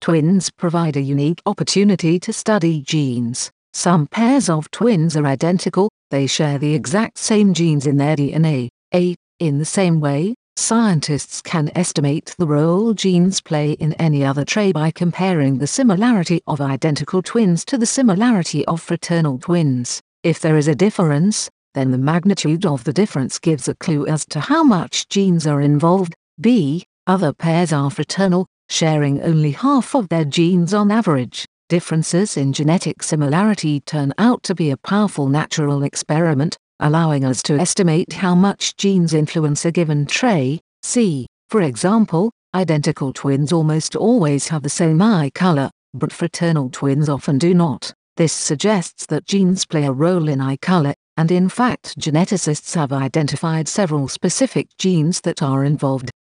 Twins provide a unique opportunity to study genes. Some pairs of twins are identical, they share the exact same genes in their DNA. In the same way, scientists can estimate the role genes play in any other trait by comparing the similarity of identical twins to the similarity of fraternal twins. If there is a difference, then the magnitude of the difference gives a clue as to how much genes are involved. Other pairs are fraternal, sharing only half of their genes on average. Differences in genetic similarity turn out to be a powerful natural experiment, allowing us to estimate how much genes influence a given trait. For example, identical twins almost always have the same eye color, but fraternal twins often do not. This suggests that genes play a role in eye color, and in fact geneticists have identified several specific genes that are involved.